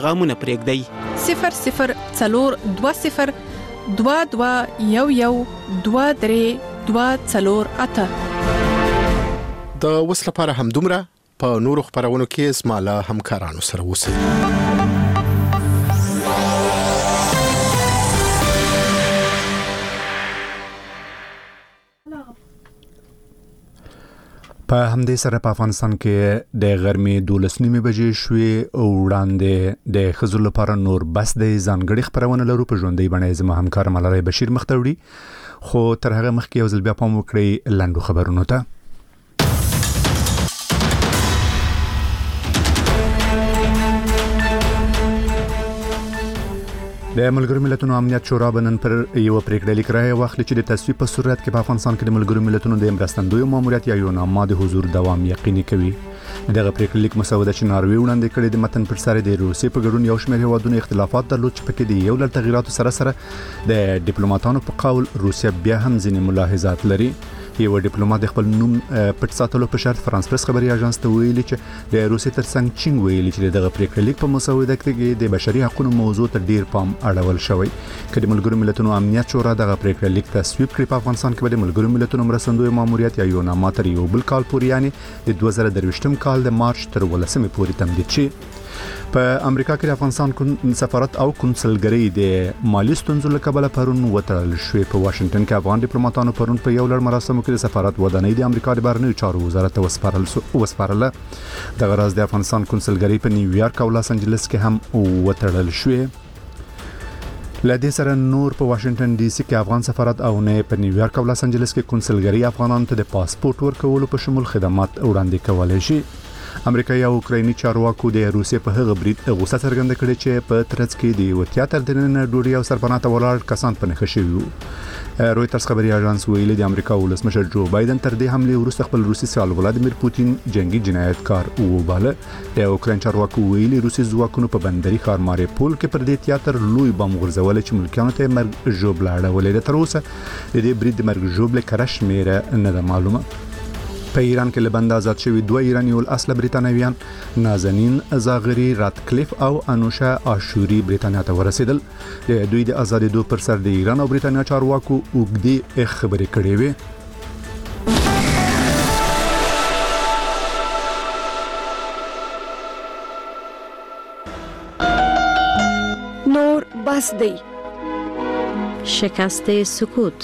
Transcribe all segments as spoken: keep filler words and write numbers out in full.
غامونه پرېږدئ. صفر صفر څلور دوه صفر دوه دوه یو یو دوه درې دوه څلور اته. د اوس لپاره هم دومره. په نورو خبرونو کې زما له همکارانو سره اوسئ. په همدې سره په افغانستان کې د غرمې دولس نیمې بجې شوې او وړاندې د ښځو لپاره نور بس د ځانګړي خبرونه لرو په ژوندۍ بڼه. زما همکار ملالۍ بشیر مختوړي خو تر هغه مخکې یو ځل بیا پام وکړئ لاندو خبرونو ته. د ملګرو ملتونو امنیت شورا بنن پر یو پریکړه لیک راي واخلي چې د تصویب په صورت کې په افغانستان کې د ملګرو ملتونو د مرستندوی ماموریت یا یو نامه د حضور دوام یقیني کوي. دغه پریکړه لیک مسوده چې ناروې وړاندې کړې د متن پر سر د روسیې په ګډون یو شمېر هیوادونو اختلافات درلود چې پکې د یو لړ تغیراتو سره سره د ډیپلوماټانو په قول روسیه بیا هم ځینې ملاحظات لري. یو ډیپلوماټ خپل نوم پټ ساتلو په شرط فرانس پریس خبري اژانس ته ویلي چې د روسیې ترڅنګ چین ویلي چې دغه پریکړه لیک په مسوده کې د بشري حقوقو موضوع ته ډیر پام اړول شوی. کله د ملګرو ملتونو امنیت شورا دغه پریکړه لیک تصویب کړي په افغانستان کې د ملګرو ملتونو مرستندوی ماموریت یا یو نامه تر یو بل کال پورې یعنی د دوه زره درویشتم کال د مارچ تر ولسمې پورې تمدید شي. په امریکا کې د افغانستان سفارت او کنسولګری د مالی ستونزو له کبله پرون وتړل شوې. په واشنگټن کې افغان ډیپلوماټانو پرون په یو لړ مراسمو کې د سفارت ودانۍ د امریکا د بهرنیو چارو وزارت ته وسپارل وسپارله. دغه راز د افغانستان کنسولګری په نیویارک او لاس انجلس کې هم وتړل شوې. لدې سره نور په واشنگټن ډي سي کې افغان سفارت او نه په نیویارک او لاس انجلس کې کنسولګری افغانانو ته د پاسپورت ورکولو په شمول خدمات وړاندې کولای شي. امریکایي او اوکرایني چارواکو د روسیې په هغه برید غوسه څرګنده کړې چې په ترڅ کې د یو تیاتر د نن ډوډۍ او سرپناه ته ولاړ کسان په نښه شوي وو. رويټرز خبري اژانس ویلي د امریکا ولسمشر جو بایدن تر دې حمله وروسته خپل روسي سیال ولادمیر پوتین جنگي جنایتکار وباله. د اوکراین چارواکو ویلي روسي ځواکونو په بندري ښار ماریپول کې پر دې تیاتر لوی بم غورځول چې ملکیانو ته مرګ ژوبله اړولې. تر اوسه د دې برید د مرګ ژوبله کره شمیره نه ده معلومه. په ایران کې لبند آزاد شوی دوه ایرانی ول اصل بریتانویان نازنین زاغری راتکلیف او انوشا آشوری بریتانیا ته ورسېدل. د دوی د آزادېدو پر سر د ایران او بریتانیا چارواکو اوږدې خبرې کړې وې. نور بس دی شکست سکوت.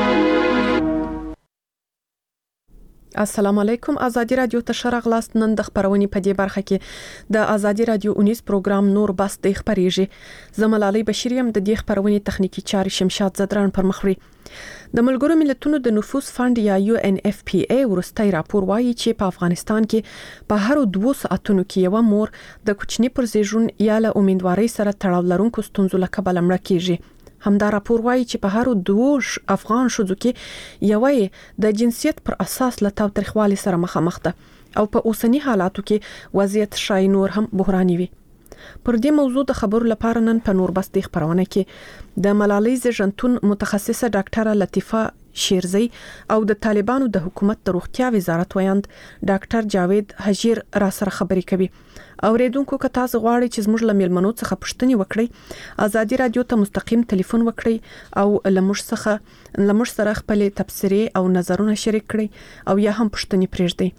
السلام علیکم. ازادي رادیو ته شرغلاست. نن د خبرونې په دې برخه کې د ازادي رادیو اونیس پروګرام نور بس د خبريږي. زملالۍ بشیریم د دې خبرونې تخنیکی چاري شمشاد زدران پر مخوري. د ملګرو ملتونو د نفوس فند یا یو ان اف پی ای ورستۍ راپور وایي چې په افغانستان کې په هر دوه ساعتونو کې یو مور د کوچني پر زیږون یا له امیدوارۍ سره تړاو لرونکو ستونزو له کبله مړه کیږي. همدا راپور وایي چې په هر دوه افغان شوزو کې یوې د جنسیت پر اساس له تاوتریخوالي سره مخامخ ده او په اوسنی حالاتو کې وضعیت شای نور هم بحراني وي. پر دې موضوع د خبرو لپاره نن په نور بس د خبرونه کې د ملالۍ زژنتون متخصصه ډاکټره لطیفه شیرزی او د طالبانو د حکومت د روغتیا وزارت ویاند ډاکټر جاوید حجیر را سره خبرې کوي. اوریدونکو که تاسو غواړئ چې زموږ له میلمنو څخه پوښتنې وکړئ ازادي رادیو ته مستقیم ټلیفون وکړئ او لمش څخه لمش سره خپل تبصرې او نظرونه شریک کړئ او یا هم پوښتنې پرېږدئ.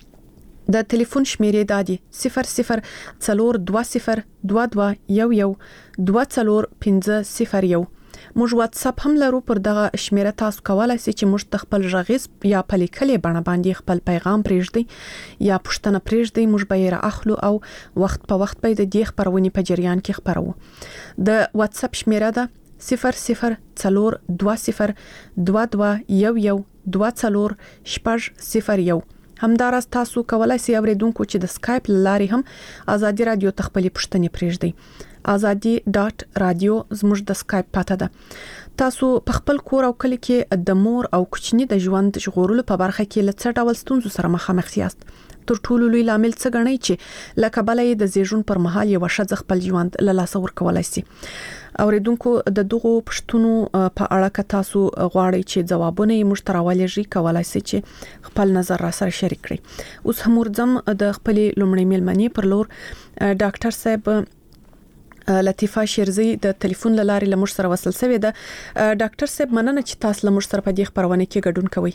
د ټلیفون شمیرې دادي صفر صفر څلور دوه صفر دوه دوه یو یو دوه څلور پنځه صفر یو. موږ واتس اپ هم لرو. پر دغه شمیره تاسو کولای شئ چې موږ خپل ژغیز یا په لیکلې بڼه باندې خپل پیغام پرېږدئ یا پوښتنه پرېږدئ. موږ به یې اخلو او وخت په وخت به د دې خبرونې په جریان کې خبرو. د واتس اپ شمیره ده صفر صفر څلور دوه صفر دوه دوه یو یو دوه څلور شپږ صفر یو. همداراز تاسو کولای شئ اوریدونکو چې د سکایپ لارې هم ازادي رادیو ته خپل پوښتنې پرېږدئ. ازادي ډاټ رادیو زموږ د سکایپ پاته ده. تاسو په خپل کور او کلی کې د مور او کوچني د ژوند ژغورلو په برخه کې له څه ډول ستونزو سره مخامخ یاست؟ تر ټولو لوی لامل څه ګڼئ چې لکه بلې د زیږون پر مهال یو ښځه خپل ژوند له لاسه ورکولای شي؟ اوریدونکو د دغو پښتنو په اړه که تاسو غواړئ چې ځوابونه یې موږ ته راولېږئ کولای شئ چې خپل نظر را سره شریک کړئ. اوس هم ورځم د خپل لومړی میلمنې پر لور ډاکټر صاحب لطیفه شیرزی د ټلیفون لارې لمر سره وصل شوې ده. ډاکټر صاحب مننه چې تاسو لمر سره په دې خبرونه کې ګډون کوئ.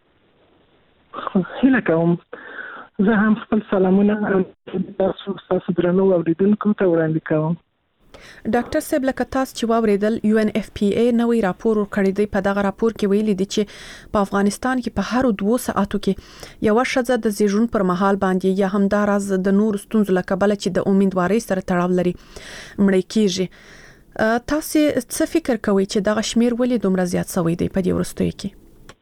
هیله کوم زه هم خپل سلامونه تاسو تاسو درنو اوریدونکو ته وړاندې کوم. ډاکټر صاحب لکه تاسو چې واوریدل یو ان اف پی ای نوې راپور ورکړی دی. په دغه راپور کې ویلي دي چې په افغانستان کې په هر دوه ساعتو کې یو شخص د زیږون پر مهال باندې یا همداراز د نور ستونزو لکه بل چې د امیدوارۍ سره تړاو لري مړ کیږي. تاسو څه فکر کوئ چې دغه شمیر ولې دومره زیات شوی دی په دې وروستیو کې؟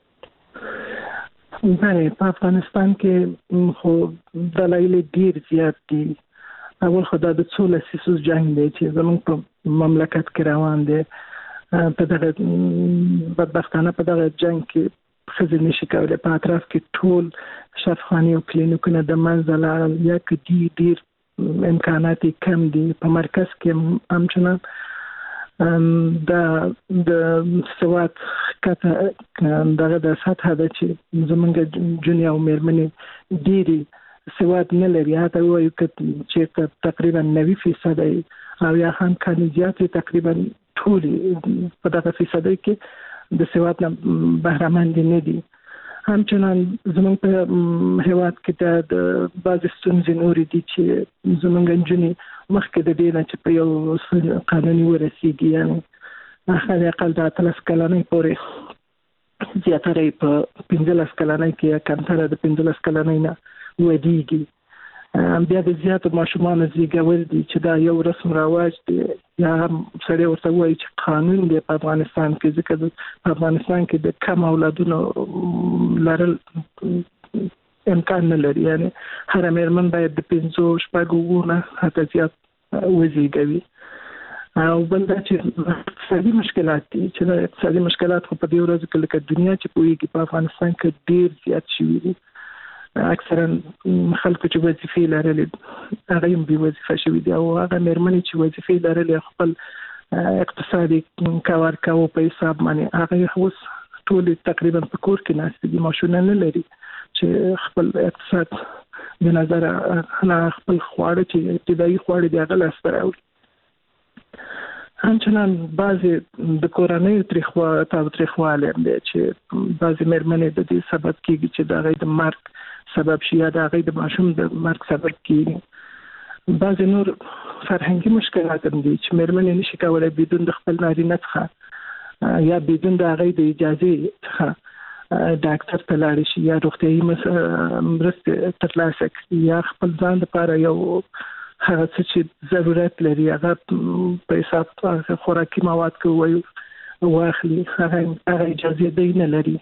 نه په افغانستان کې خو دلایل ډیر زیات دي. اول خدای د څو لسیسو جنگ دی چې زموږ په مملکت کې روان دی. په دغه بدبختانه په دغه جنگ کې خزر نشي کولای په اطراف کې ټول شفاخانې او کلینیکونه د منځ لاړل یا کې ډیر ډیر امکانات کم دي. په مرکز کې همچنان د د سواد کته دغه د سطح د چې زمونږ جونیا او مېرمنې ډیری سواد نه لري. هغه وایي چې تقریبا نوي فیصد او یا هم کمی زیات تقریبا ټول په دغه فیصد کې د سواد نه بهرهمند نه دي. همچنان زموږ په هیواد کې د بعض ستونزې نورې دي چې زموږ جونی مخکې د دې نه چې په یو قانوني ورسیږي، یعنی هغه اقل د اتلس کلنۍ پورې زیاتره په پنځلس کلنۍ کې کمتره د پنځلس کلنۍ نه ودیږي. بیا د زیاتو ماشومانو زیږول دي چې دا یو رسم رواج دی یا هم سړی ورته وایي چې قانون دی په افغانستان کې، ځکه په افغانستان کې د کم اولادونو لرل امکان نه لري. یعنی هر مېرمن باید د پنځو شپږو نه حتی زیات وزیږوي. او بل دا چې اقتصادي مشکلات دي چې دا اقتصادي مشکلات خو په دې ورځو کې لکه دنیا چې پوهیږي په افغانستان کې ډیر زیات شوي دي. اکثرا خلکو چې وظیفې لرلې هغه هم بې وظیفه شوي دي او هغه مېرمنې چې وظیفې لرلې خپل اقتصادي کار کاوه په حساب باندې هغه اوس ټول تقریبا په کور کې ناست دي، ماشومان نه لري چې خپل اقتصاد د نظر نه خپل خواړه چې ابتدایي خواړه دی هغه لاس ته راوړي. همچنان بعضې د کورنۍ تریخوا تاوتریخوالی هم دی چې بعضې مېرمنې د دې سبب کېږي چې د هغې د مرګ سبب شي یا د هغې د ماشوم د مرګ سبب کېږي. بعضې نور فرهنګي مشکلات هم دي چې مېرمنې نشي کولی بدون د خپل نارینه څخه یا بدون د هغې د اجازې څخه ډاکټر ته لاړې شي یا روغتیایي مرستې ترلاسه کړي یا خپل ځان لپاره یو هغه څه چې ضرورت لري هغه په حساب خوراکي مواد کې واخلي، هغه اجازه دی نه لري.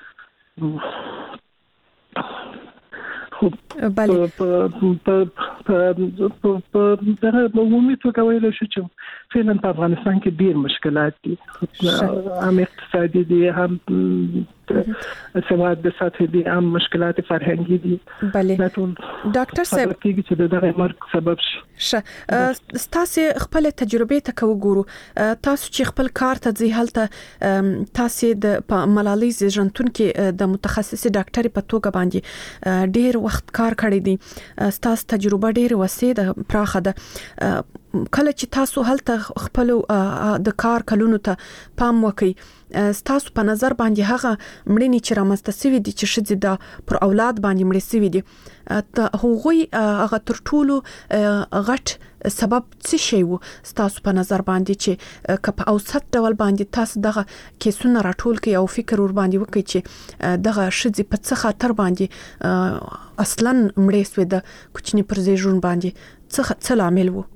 خو بله په په دغه عمومي توګه ویل شو چې فعلا په افغانستان کې ډیر مشکلات دي، هم اقتصادي دي، هم سواد د سطح دي، هم مشکلات فرهنګي دي. بله ډاکټر ډاکټر صاحب چې دغه مرګ سبب شي. شه تاسو خپل تجربه ته وګورو، تاسو چې خپل کار ته ځي هلته تاسو د ملالۍ زیږنتون کې د متخصص ډاکټر په توګه باندې ډیر وخت کار کړی دی، تاسو تجربه ډیر وسیع ده، پراخه ده. کله چې تاسو هلته خپل د کار کلونو ته پام وکړئ، تاسو په نظر باندې هغه مړینې چې رامنځته شوي دي چې ښځې د پر اولاد باندې مړې شوي دي، هغوی هغه تر ټولو غټ سبب څه شی و تاسو په نظر باندې چې که په اوسط ډول باندې تاسو دغه کیسونه راټول کړئ او فکر ور باندې وکړئ چې دغه ښځې په څه خاطر باندې اصلا مړې شوې ده کوچني پر زیږون باندې څه څه لامل و؟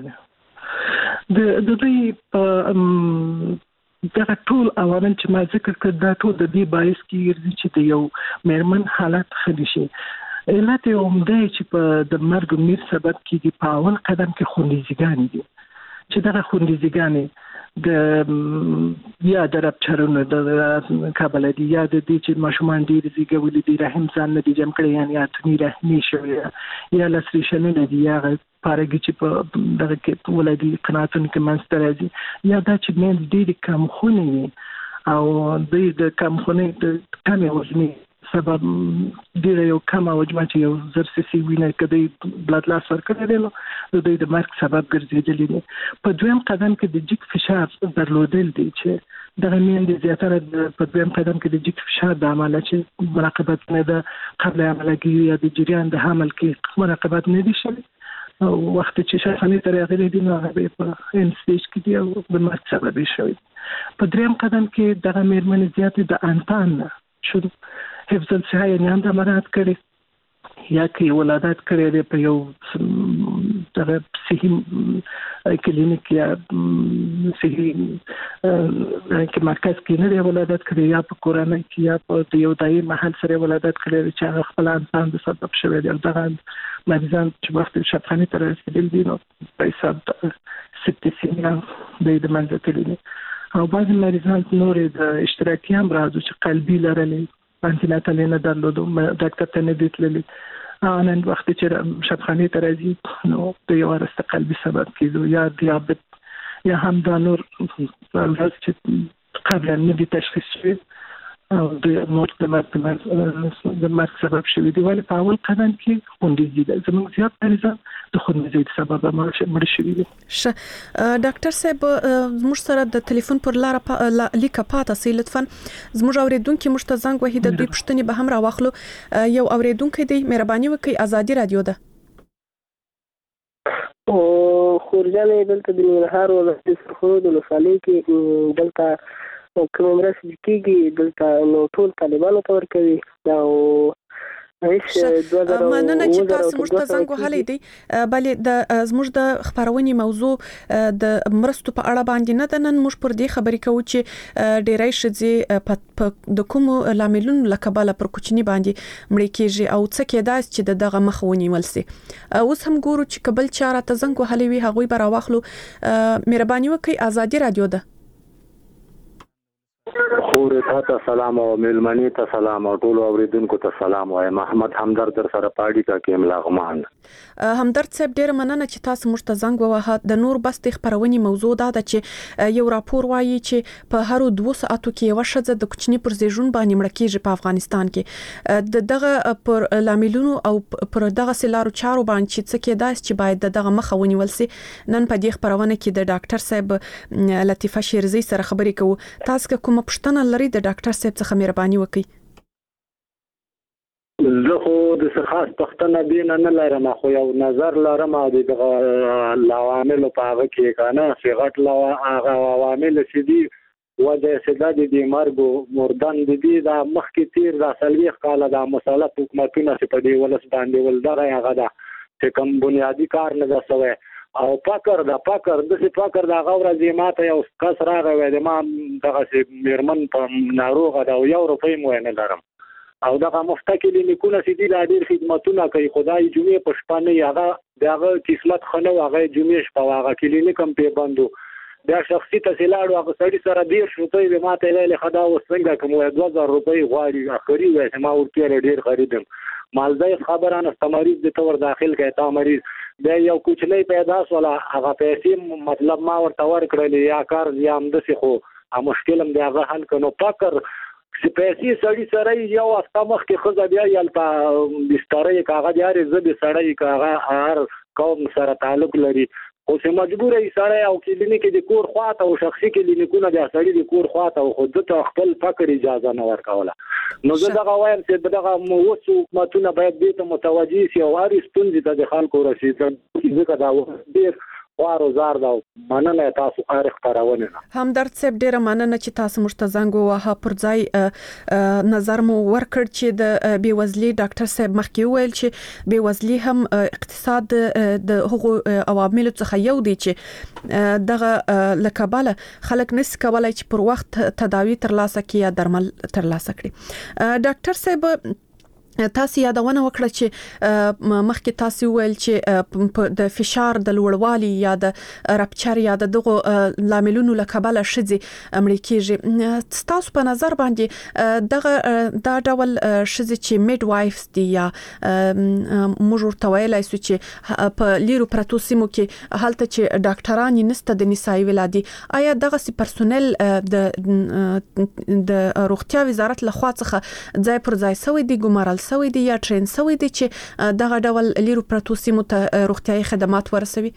د د دوی په دغه ټول عوامل چې ما ذکر کړ دا ټول د دې باعث کېږي چې د یو مېرمن حالت ښه شي. علت یې عمده چې په د مرګ میر سبب کېږي په اول قدم کې خوندیزګانې دي چې دغه خوندیزګانې د یا د رپچرونو د کابل دي یا د دې چې ماشومان ډېر زیږولي دي، رحم ځان نه دي جمع کړی، یعنې اتني رحمي شوی یا لسریشنونه دي یا پارګي چې په دغه کې ولادي قناعتونو کې منځته راځي یا دا چې مینځ ډېرې کمخونې وي او دوی د کمخونې د کمې وزنې سبب ډیر یو کم وجمه چې یو زر سي وینه کدی بلډ لاس ورکړي نو د دې د مرګ سبب ګرځېدلی دی. په دویم قدم کې د جګ فشار درلودل دي چې د غمین د زیاتره په دویم قدم کې د جګ فشار د عمله چې مراقبت نه ده قبل عملګي یا د جریان د حمل کې مراقبت نه دي شوی او وخت چې شخصاني تر هغه دي نو هغه په ان سټیج کې دی او د مرګ سبب شوی. په دریم قدم کې د غمیر من زیات د انتان شو حفظ الصحه یې نه مراعات کړي یا کې ولادت کړي دی په یو دغه صحي کلینیک یا صحي کې مرکز کې نه دی ولادت کړي یا په کورنۍ کې یا په یو دایي محل سره ولادت کړي چې خپل انسان د سبب شوی دی. دغه مریضان چې وخت شفاخانه تر رسیدل دي نو په حساب سپټیسیمیا د منځ تللی او بعض مریضان نور د اشتراکي هم راځي چې قلبي لرلې انتیناتل نه درلودو ډاکټر ته نه دیتللی نن وخت چې شفاخانه تر راځي نو د یو ورسته قلبي سبب کیدو یا دیابت یا هم د نور ورځ چې قبل نه دي تشخیص شوی او د موت د مرګ د مرګ سبب شوی دی. ولی په اول قدم کې خوندې دي زموږ زیات مریضان د خوندې سبب مړ شوی دي. ش ډاکټر صاحب موږ سره د ټلیفون پر لار لیکه پاته سي لطفا زموږ اوریدونکو موږ ته زنګ وهي د دوی پښتنې به هم راوخلو. یو اوریدونکو دی مهرباني وکړئ ازادي رادیو ده. او خورجانې دلته د نهار او د خرود لفالي کې دلته او کوم مرسته کیږي دلته نو ټول طالبانو ته ورکوي او هیڅ دوه زره مننه چې تاسو موږ ته زنګ وهلی دی بلې د زموږ د خبرونې موضوع د مرستو په اړه باندې نه ده. نن موږ پر دې خبرې کوو چې ډېری ښځې د کومو لاملونو له کبله پر کوچني باندې مړې کېږي او څه کېدای چې د دغه مخه ونیول سي. اوس هم ګورو چې کبل چاره ته زنګ وهلی وي هغوی به راواخلو. مهرباني وکړئ ازادي رادیو ده. خور ته سلام او ملمنی ته سلام او ټول اوریدونکو ته سلام وایم. محمد همدرد در سره پاړی کا کې ملاغمان. همدرد صاحب ډیر مننه چې تاسو موږ ته زنګ ووهه. د نور بس د خبرونې موضوع دا ده چې یو راپور وایي چې په هر دوه ساعتو کې یو شذ د کوچني پر زیږون باندې مړ کېږي په افغانستان کې. د دغه پر لاملونو او پر دغه سلارو چارو باندې چې څه کېدای چې باید دغه مخه ونیول سي. نن په دې خبرونه کې د ډاکټر صاحب لطیفه شیرزی سره خبرې کوو. تاسو کوم پښتنه لري د ډاکټر صاحب څخه مهرباني وکړئ. زه خو د خاص پښتنه دین نه لرم خو یو نظر لرم د عوامل په هغه کې کنه صيغت لوا هغه عوامل چې دي وجه سداد دي مرګ مردان دي د مخ کې تیر د سلويخ کاله د مسله حکومتونه چې په دې ولس باندې ولدغه هغه دا چې کوم بنیادی کار نه وسوي او پاکر دا پاکر د څه پاکر دا غوړه زیماته یو کس راغی د ما دغه چې میرمن په ناروغه دا یو روپۍ مو نه لرم او دغه مفتکل نیکونه سي دي د ډیر خدماتونه کوي خدای جمعې په شپه نه هغه دغه قسمت خنو هغه جمعې شپه هغه کلینیک هم په بندو دا شخصي تسهیلات هغه سړي سره ډیر شوتې به ماته ویل خدا وسنګ کوم دوه زره روپۍ غواړي اخري وای ما ورته ډیر خریدم مالدای خبرانه استمریز د تور داخل کې تا مریض دا یو کوچنی پیدا سوله هغه پیسې مطلب ما ورته ورکړل یا کار یا هم د څه خو مشکلم دی هغه حل کنو پاکر چې پیسې سړی سره یو استا مخ کې خزه بیا یل په بسترې کاغذ یاري زبې سړی کاغه هر قوم سره تعلق لري خو چې مجبور ای سړی او کلینیک د کور خواته او شخصي کلینیکونه د سړی د کور خواته او خود ته خپل فکر اجازه نه ورکوله. نو زه دغه وایم چې دغه موثق حکومتونه باید دې ته متوجي شي او هر ستونزې ته د خلکو رسیدل ځکه دا ډیر وارو زار دا مننه تاسو خارق خبرونه. همدرد صاحب ډیره مننه چې تاسو موږ ته زنګ ووهه. پر ځای نظر مو ورکړ چې د بیوزلي ډاکټر صاحب مخکې ویل چې بیوزلي هم اقتصاد د هغو عواملو څخه یو دی چې دغه لکباله خلک نس کولای چې پر وخت تداوی ترلاسه کړي یا درمل ترلاسه کړي. ډاکټر صاحب تاسو یادونه وکړه چې مخکې تاسو ویل چې د فشار د لوړوالي یا د رپچر یا د دغه لاملونو لکبل شذي امریکایي تاسو په نظر باندې دغه دا ډول شذي چې میډ وایفز دي یا موږ ورته ویلای شو چې په لیرو پرتو سیمو کې حالت چې ډاکټران نسته د نسایي ولادي آیا دغه سي پرسونل د د روغتیا وزارت لخوا څخه ځای پر ځای سوي دي ګمارل سوي دي یا ټرین سوي دي چې دغه ډول لیرو پرتو سیمو ته روغتيایي خدمات ورسوي؟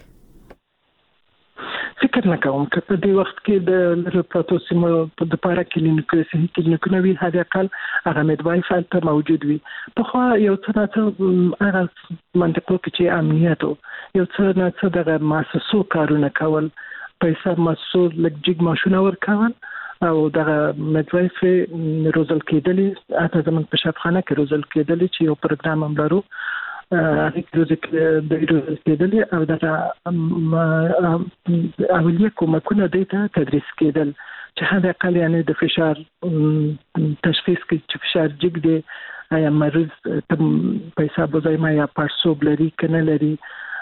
فکر نه کوم چې په دې وخت کې د لیرو پرتو سیمو په د پاره کلینیکو صحي کلینیکونه وی هغه کال هغه میډوایف ته موجود وي په خو یو څه نه هغه منطقو کې چې امنیت یو څه نه څه د مؤسسو کارونه کول پیسې مسول لګجګ ماشونه ورکول او دغه میډوایف روزل کېدلې اته زمون په شفاخانه کې روزل کېدلې چې یو پروګرام هم لرو هغه کې د روزل کېدلې او دغه اولیه کومکونه د تدریس کېدل چې هغه اقل یعنی د فشار تشخیص کې چې فشار جګ دی یا مریض پیسې بوزای ما یا پارسوب لري کنه لري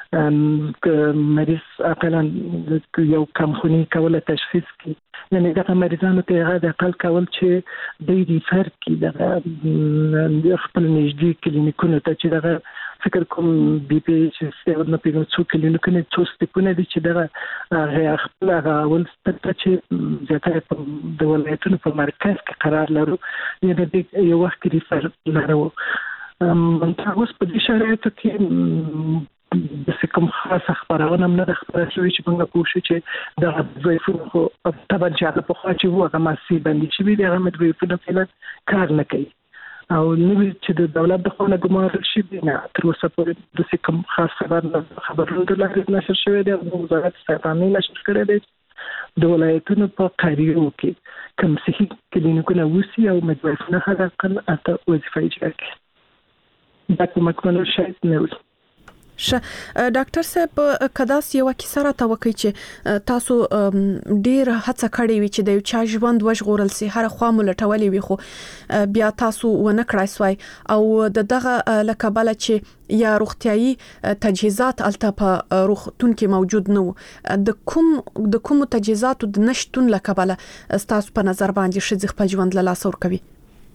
مریض اقلا یو کم خونی کوله تشخیص کی یعنی دغه مریضانو ته هغه د اقل کول چې د ریفر کی دغه خپل نږدې کلینیکونو ته چې دغه فکر کوم بي پي چې ستاسو نه پیژنو څو کلینیکونه څو ستپونه دي چې دغه هغه خپل هغه ول ستته چې زیاتره د ولایتونو په مرکز کې قرار لرو یعنی د یو وخت ریفر لرو ام تاسو په دې شرایطو کې د کوم خاص خبرونه هم نه خبره شوې چې موږ پوښتنه چې د ضعیفونو خو طبعا چې هغه په خوا چې هغه ماسي باندې چې وی هغه مدویفونه فعلا کار نه کوي او نو چې د دولت د خونه ګمارل شي نه تر اوسه پورې د کوم خاص خبر خبرونه د لارې نشر شوې دي د وزارت صحه نشر کړی دی د ولایتونو په قریو کې کوم صحي کلینیکونه وسی او مدویفونه هغه کله اته وظیفه اجرا کوي دا کومه کومه شاید نه ش ډاکټر صاحب کداس یو کیسه را توقع چې تاسو ډیر هڅه کړې وي چې د یو چا ژوند وژغورل سي هر خوا ملټولې وي خو بیا تاسو ونه کړای سوای او د دغه لکبل چې یا روغتيایي تجهیزات الته په روغتون کې موجود نه د کوم د کوم تجهیزات د نشټون لکبل تاسو په نظر باندې شذ خپل ژوند له لاس ور کوي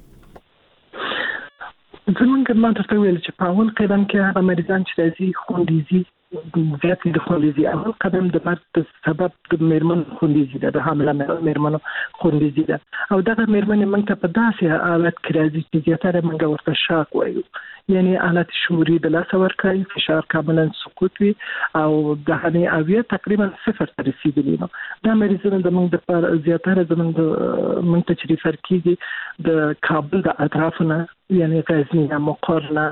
زمونږ ما ته ویل چې په اول قدم کې هغه مریضان چې راځي خوندیزي زیاتې د خوندیزي اول قدم د مرګ د سبب د میرمن خوندیزي ده د حامله میرمنو خوندیزي ده او دغه میرمن موږ ته په داسې حالت کې راځي چې زیاتره موږ ورته شاک وایو یعنی حالت شعوري د لاس ورکړي فشار کاملا سقوط وي او د هني اویه تقریبا صفر ته رسیدلی نو دا مریضان د موږ د زیاتره زموږ موږ ته چې ریفر کیږي د کابل د اطرافونه یعنی غزنی یا مقرنه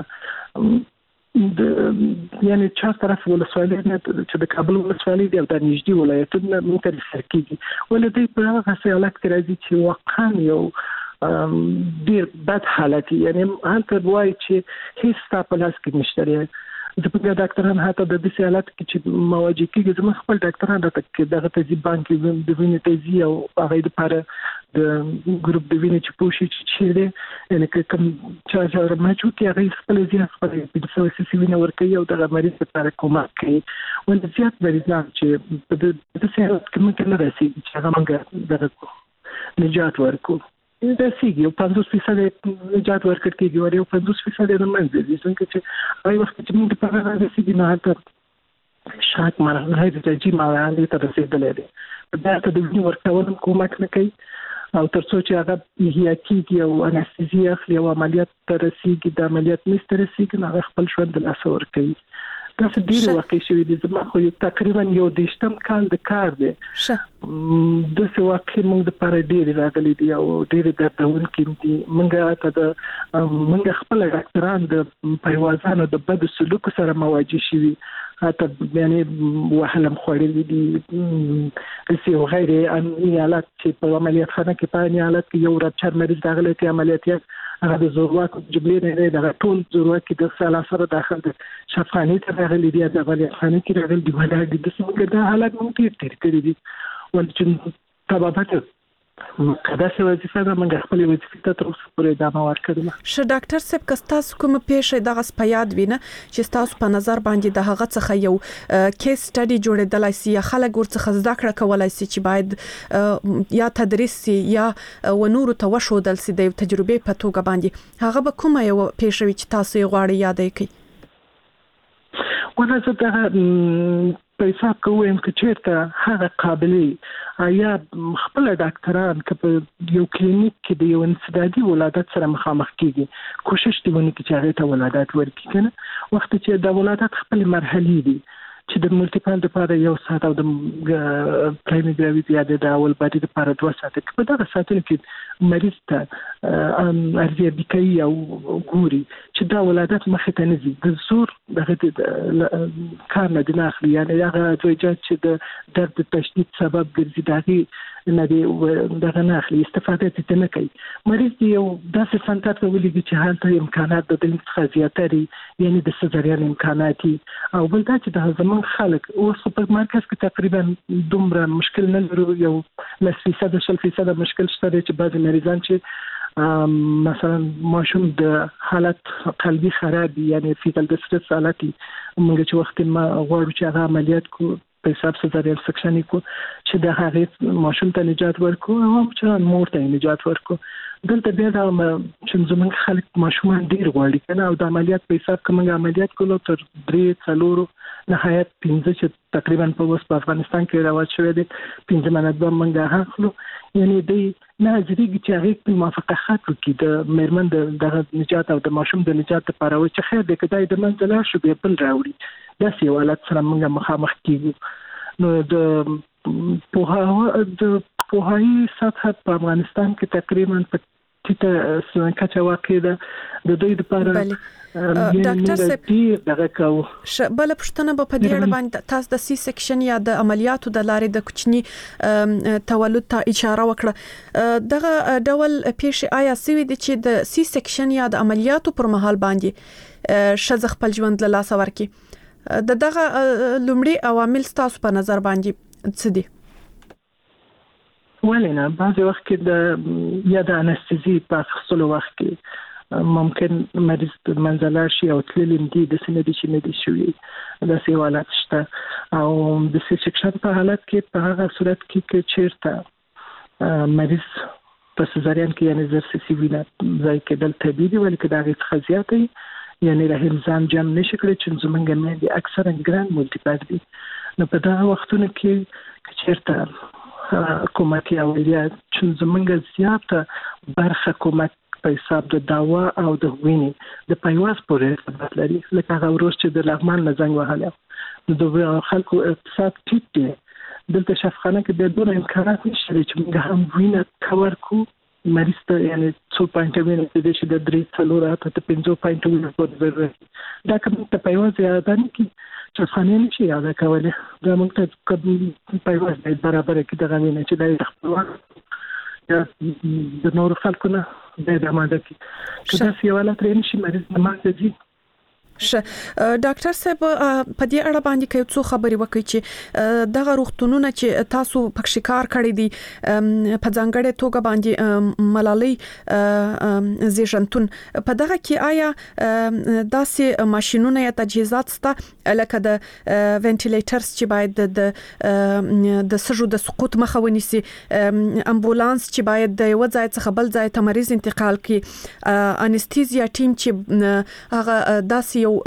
د یعنی چا طرف ولسوالۍ نه چې د کابل ولسوالۍ دی او د نږدې ولایتونو موږ ته ریفر کیږي ولې په هغه حالت کې راځي چې واقعا یو ډیر بد حالت یعنی هلته وایي چې هیڅ تاسو لاس کې نشته د په ډاکټرانو هاته د دې حالت کې چې مواجه کیږي زموږ خپل ډاکټرانو ته کې دغه تجربه بانک د وینې تیزی او هغه لپاره د ګروپ د وینې چې پوښي چې دی یعنی کوم چې چې ماچو کې هغه خپل ځین خپل د څه څه وینې ورکوي او د مریض لپاره کومک کوي ول زیات مریضان چې په دې حالت کې موږ نه رسیدي چې هغه موږ دغه نجات ورکو دا سیګي او پنځوس فیصد نجات ورکړ کېږي او یو پنځوس فیصد د منځ دي څنګه چې هغه وخت چې موږ په هغه رسیدي نه هغه شاک مرحله د تجربه مرحله ته رسیدلې ده دا ته د وینې ورکول کومک نه کوي او ترڅو چې هغه هي کېږي او انستيزیا اخلي او عملیات ته رسیږي د عملیات نشته رسیږي هغه خپل ژوند د لاس ور کوي دا څه ډیر واقع شوی دي زما خو تقریبا یو دیشتم کال د کار دی شه د څه واقع موږ د پاره ډیر راغلي دي او ډیر دردون کې دي موږ ته د موږ خپل ډاکټران د پیوازانو د بد سلوک سره مواجه شوي حتی یعنی وحلم خوړلې دي چې یو غیر امني حالت چې په عملیات خانه کې په حالت کې یو رچر مریض داخله کې عملیات هغه د زورواک جبلې نه د ټول زورواک د سلاسره داخل د شفاخانه ته راغلي دي د عملیات خانه کې راغلي دي ولادي د څنګه د حالت ممکن تیر کړی دي ول چې تبابت مقدسه وظیفه ده، موږ خپل وظیفې ته تر اوسه پورې ادامه ورکړو. ش ډاکټر صاحب کستاس کوم پیښه دغه سپیاد وینه چې تاسو په نظر باندې د هغه څخه یو کیس سټډي جوړېدلای شي یا خلک ورڅخه زده کړه کولای شي چې باید یا تدریس سي یا ونورو ته وښودل سي د تجربې په توګه باندې، هغه به کومه یو پیښه وي چې تاسو یې غواړئ یادې کړئ؟ ونه زه دغه په حساب کوم چې چیرته هغه قابلیت یا خپل ډاکټران که په یو کلینیک کې د یو انسدادي ولادت سره مخامخ کیږي، کوشش دی ونه چې هغه ته ولادت ورکړي کنه. وخت چې د ولادت خپل مرحلې دي چې د ملټیپل لپاره یو ساعت او د پرایمري ګراویټ یا د اول باډي لپاره دوه ساعت په دغه ساعتونو کې مریض ته ارزیابي کوي او ګوري چې دا ولادت مخې ته نه ځي، د زور دغه کار نه دی اخلي، یعنی هغه دویجات چې د درد تشدید سبب ګرځي دغه نه دی دغه نه اخلي، استفاده ته نه کوي. مریض دی یو داسې سنتات ولګي چې هلته امکانات د دې څخه زیاتري، یعنی د سزارین امکانات او بل دا چې د زمون خلک اوس په مرکز کې تقریبا دومره مشکل نه لري، یو لس فیصد شل فیصد مشکل شته چې بعض مریضان چې مثلا ماشوم د حالت قلبي خراب یعنی فیتال ډیسترس حالتي موږ چې وخت ما غواړو چې هغه عملیات کو په حساب سزارین سکشن کو چې د هغه ماشوم ته نجات ورکو او چې مور ته نجات ورکو. دلته بیا دا چې زمونږ خلک ماشومان ډیر غواړي کنه او د عملیات په حساب کې موږ عملیات کولو تر درې څلور نهایت پنځه چې تقریبا په اوس په افغانستان کې راوځي شوی دي پنځه منځ به موږ هاخلو، یعنی د ناظریږي چې هغه په موافقه خاطر کې د میرمن د نجات او د ماشوم د نجات لپاره و چې خیر د کدای د منځله شو به بل راوړي دا سی حالت سره موږ مخامخ کیږو. نو د په هغه سطح په افغانستان کې تقریبا په ټیټه کچه واقع ده د دوی لپاره. ډاکټر صاحب دغه کو بل پښتنه په دې اړه باندې تاسو د سی سیکشن یا د عملیاتو د لارې د کوچني تولد ته اشاره وکړه، دغه ډول پیښې آیا سوي دي چې د سی سیکشن یا د عملیاتو پر مهال باندې شذ خپل ژوند له لاسه ورکړي؟ د دغه لومړي عوامل تاسو په نظر باندې څه دي؟ ولنه بعض وخت کې د یا د انستزي په خصلو وخت کې ممکن مریض منځله شي او تللیم دي د سینې د شي نه دي شوی د سیوالات شته او د سیکشن په حالت کې په هغه صورت کې چې چیرته مریض په سزارین کې یعنی زرسي وینا ځای کې دل طبيعي ولیکي دا غي خزياتي یعنی رحم ځان جام نشي کړی چې زمونږ مې دي اکثرا ګران ملټیپل دي. نو په دا وختونو کې چیرته حکومتي عملیات چې زمونږ زیاته برخه حکومت په حساب د داوا او د وینې د پایواز پورې ارتباط لري، لکه هغه ورځ چې د لغمان نه زنګ وهاله نو د خلکو اقتصاد ټیټ دی. دلته شفاخانه کې د دوه امکانات نشته چې موږ هم وینې کور کو مریض ته یعنی څو پاینټ وینې د دې چې د درې څلور ته پنځه پاینټ وینې په ضرورت دا کوم ته پایواز یادان کی چې خانه نشي یاد کولای دا موږ ته کوم پایواز د برابر کې د غوینې چې د خپلوان یا د نور خلکو نه د دماده کې کله چې یو حالت رین شي مریض نه ماځي. ش ډاکټر صاحب په دې اړه باندې کوي څو خبري وکړي چې دغه روغتونونه چې تاسو پکې کار کړی دي په ځانګړې توګه باندې ملالۍ زیژنتون په دغه کې آیا داسې ماشينونه یا تجهیزات شته لکه د وینټیلیټرز چې باید د د سجو د سقوط مخه ونیسي، امبولانس چې باید د یو ځای څخه بل ځای ته مریض انتقال کړي، انستیزیا ټیم چې هغه داسې یو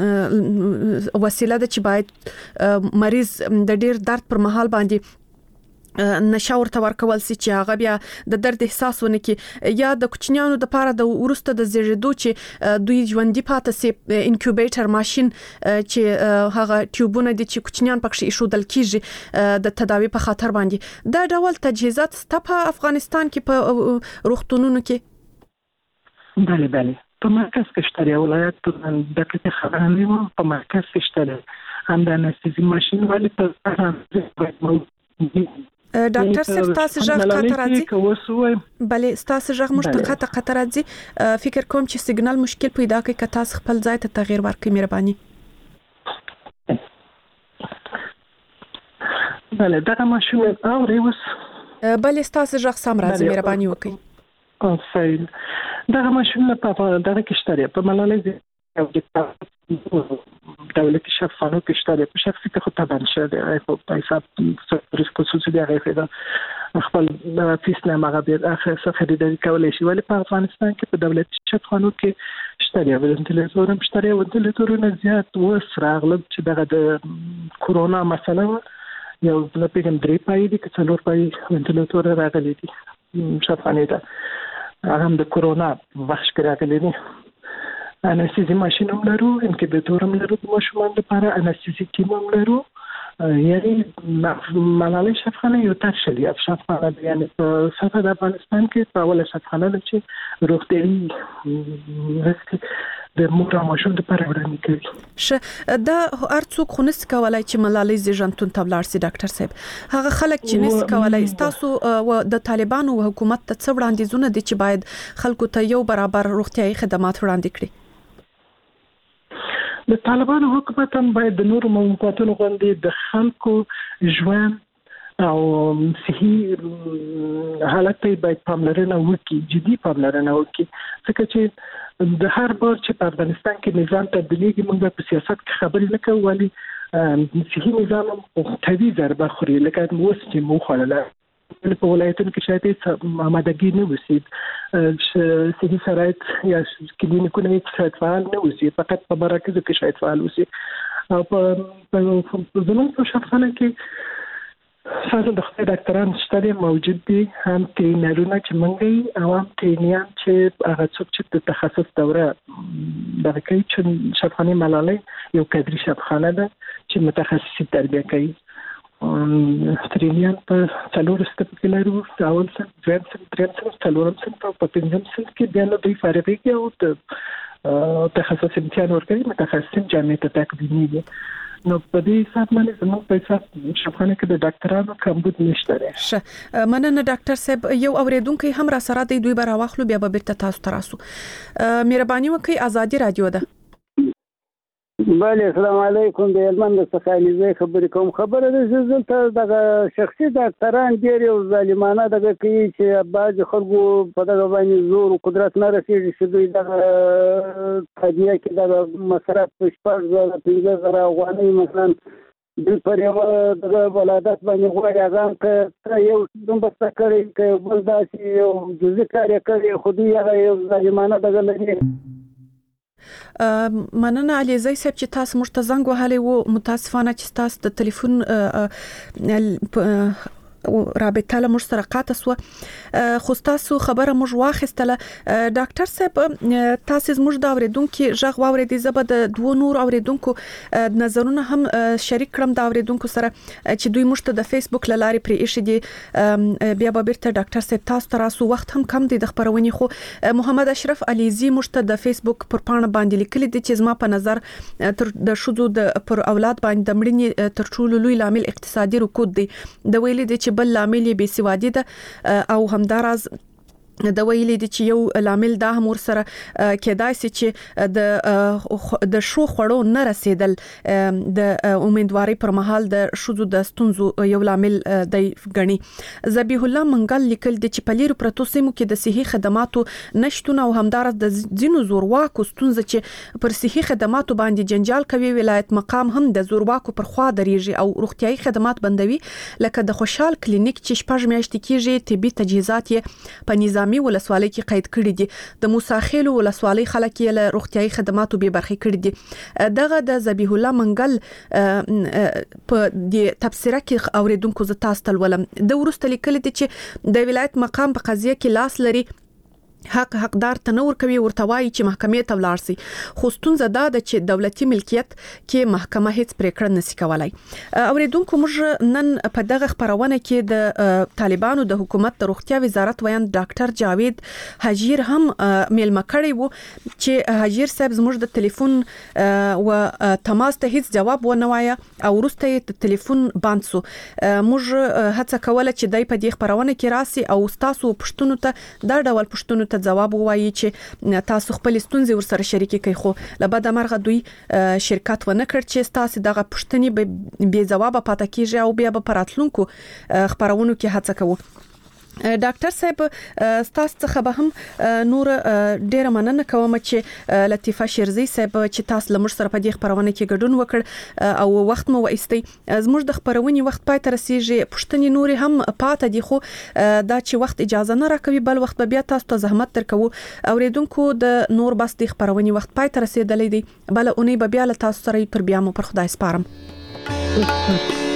وسیله ده چې باید مریض د ډیر درد پر مهال باندې نشاور ته ورکول سي چې هغه بیا د درد احساس ونه کی، یا د کوچنیانو د پاره د ورسته د زیږیدو چې دوی ژوندۍ پاتې سي انکیوبیټر ماشين چې هغه ټیوبونه دي چې کوچنیان پکې ایښودل کیږي د تداوی په خاطر باندې. دا ډول تجهیزات ست په افغانستان کې په روغتونونو کې؟ بله بله په مرکز کې شته، ولایت د دقیقه خبره نه یم، په مرکز کې شته هم د انستزي ماشين ولې په ډاکټر صاحب تاسو ژغ قطر راځي؟ بله تاسو ژغ مشتقات قطر راځي، فکر کوم چې سیګنال مشکل پیدا کوي که تاسو خپل ځای ته تغییر ورکړئ مهرباني. بله دا ماشين او ریوس بلې ستاسو ژغ سم راځي مهرباني وکړئ. او فایل دا ماشوم په دغه کې شته په ملالۍ او د دولتي شفافانو کې شته په شخصي کې خو طبعا شته په پیسې په خصوصي دی هغه دا خپل فیس نه مغابیر اخر څه خریداري کولای شي ولې په افغانستان کې په دولتي شفافانو کې شته دی ولنتلیزور هم شته او ولنتلیزورونه زیات وسره اغلب چې دغه د کورونا مسله یو د پیګم درې پای دي چې څلور پای ولنتلیزور راغلي دي شفافانه ده هم د کورونا وخت کې راغلي دي. انستيزي ماشين هم لرو، انکیبیتور هم لرو د ماشومان لپاره، انستيزي ټیم هم لرو. یعنی ملالۍ شفاخانه یو ترشلی شفاخانه یعنی په سطح د افغانستان کې په اوله شفاخانه ده چې روغتیايي رسک د مور او ماشوم لپاره وړاندې کوي. ش دا هر څوک خو نس کولای چې ملالۍ زیږنتون ته ولاړ سي ډاکټر صاحب. هغه خلک چې نس کولای تاسو د طالبانو او حکومت ته څه وړاندیزونه دي چې باید خلکو ته یو برابر روغتیايي خدمات وړاندې کړي؟ د طالبانو حکومت هم باید د نورو مملکتونو غوندې د خلکو ژوند او صحي حالت ته باید پاملرنه وکړي، جدي پاملرنه وکړي، ځکه چې د هر بار چې په افغانستان کې نظام تبدیلیږي موږ په سیاست کې خبرې نه کوو ولې صحي نظام هم قوي ضربه خوري لکه اوس چې مو خوړله په ولایتونو کې شاید آمادګي نه وسی صحي شرایط یا کلینیکونه هیڅ فعال نه وسی، فقط په مراکزو کې شاید فعال وسی. او په زموږ په شفاخانه کې ساده د خپل ډاکټران شته موجود دي، هم ټرینرونه چې منګي او هم ټرینیان چې هغه څوک چې د تخصص دوره دغه کوي چې شفاخانه ملالۍ یو کادري شفاخانه ده چې متخصصي تربیه کوي. ټرینیان په څلور ستپ کې لرو، اول څن دویم څن دریم څن څلورم څن په پنځم څن کې بیا نو دوی فارغېږي او د تخصص امتحان ورکوي، متخصصین جامعې ته تقدیمیږي. نو په دې حساب باندې زموږ په حساب شفاخانه کې د ډاکټرانو کمبود نشته دی. ښه مننه ډاکټر صاحب. یو اوریدونکو هم را سره دی، دوی به راوخلو بیا به بیرته تاسو ته راسو. مهرباني وکړئ، ازادي رادیو ده. بله السلام علیکم. د هلمند څخه علیزی خبرې کوم. خبره ده چې دلته دغه شخصي ډاکټران ډېر یو ظالمانه دغه کوي چې بعضې خلکو په دغه باندې زور او قدرت نه رسېږي چې دوی دغه تادیه کې دغه مصرف په شپږ زره پنځه زره افغانۍ مثلا دوی پر یوه دغه ولادت باندې غواړي هغه هم که یو دومره کړی که بل داسې یو جزي کار یې کړی خو دوی هغه یو ظالمانه دغه لري. مننه علیزی صاحب چې تاسو موږ ته زنګ وهلی وو. متاسفانه چې تاسو د ټلیفون رابطه له موږ سره قاطع سو، خو تاسو خبره موږ واخیستله. ډاکټر صاحب تاسو زموږ د اوریدونکو ژغ واوریدي، زه به د دوه نور اوریدونکو نظرونه هم شریک کړم د اوریدونکو سره چې دوی موږ ته د فیسبوک له لارې پرې ایښي دي. بیا به بیرته ډاکټر صاحب تاسو ته راسو، وخت هم کم دی د خبرونې. خو محمد اشرف علیزی موږ ته د فیسبوک پر پاڼه باندې لیکلي دي چې زما په نظر د ښځو د پر اولاد باندې د مړینې تر ټولو لوی لامل اقتصادي رکود دی. د ویلي دي چې بل لامل یې بې سوادي ده او همداراز د ویلي دي چې یو لامل دا هم ور سره کېدای شي چې د د شو خړو نه رسیدل د امیدواري پر مهال د شذو د ستونزو یو لامل دی غني. ذبیح الله منګل لیکل دي چې په لیرو پروتو سیمو کې د صحي خدماتو نشټونه او همدارس د ځینو زورواکو ستونزه چې پر صحي خدماتو باندې جنجال کوي. ولایت مقام هم د زورواکو پر خوا دریږي او روغتيایي خدمات بندوي، لکه د خوشحال کلینیک چې شپږ میاشتې کېږي طبي تجهیزات یې په نظام ولسوالۍ کې قید کړی دي. د موساخیل ولسوالۍ خلک یې له روغتيایي خدماتو به برخې کړی دي. دغه د ذبیح الله منګل په د تفسیره کې اوریدونکو ز تاسو تلولم د ورسته لیکل دي چې د ولایت مقام په قضیه کې لاس لري، حق حقدار تنور کوي، ورته وایي چې محکمې ته ولاړ سي. خو ستونزه دا ده چې دولتي ملکیت کې محکمه هیڅ پریکړه نشي کولای. اوریدونکو موږ نن په دغه خبرونه کې د طالبانو د حکومت د روغتیا وزارت ویان ډاکټر جاوید حجیر هم میلمه کړی وو چې حجیر صاحب زموږ د ټلیفون او تماس ته هیڅ جواب ونه وایا او ورسته د ټلیفون بند سو. موږ هڅه کوله چې دای په دې خبرونه کې راسي او تاسو پښتون ته دا ډول پښتون ته جواب وایي چې تاسو خپل ستونزې ورسره شریکې کوي. خو لبد مرغه دوی شرکت ونه کړ چې تاسو دغه پښتني به جواب پاتې کیږي او بیا به پراتلونکو خبرونو کې هڅه کوو. ډاکټر صاحب تاسو څخه به هم نور ډیره مننه کوم چې لطیفه شیرزی صاحب چې تاسو لمر سره په دې خبرونه کې ګډون وکړ او وخت مو وایستي زموږ د خبرونې وخت پای ته رسیږي پښتني نور هم پاتې دي خو دا چې وخت اجازه نه راکوي بل وخت بیا تاسو ته زحمت درکو اوریدونکو د نور بس د خبرونې وخت پای ته رسیدلې دي بل اونۍ بیا له تاسو سره پر بیا مو پر خدای سپارم